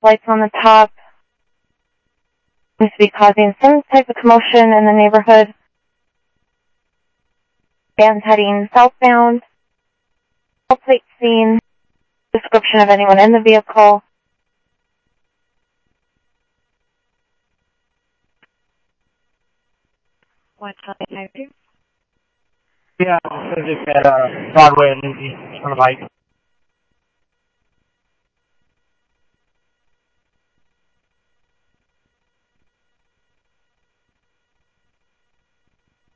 lights on the top. Seems to be causing some type of commotion in the neighborhood. Vans heading southbound. All plate seen. Description of anyone in the vehicle. What's up, Yeah, just at Broadway and Lindsay on the bike.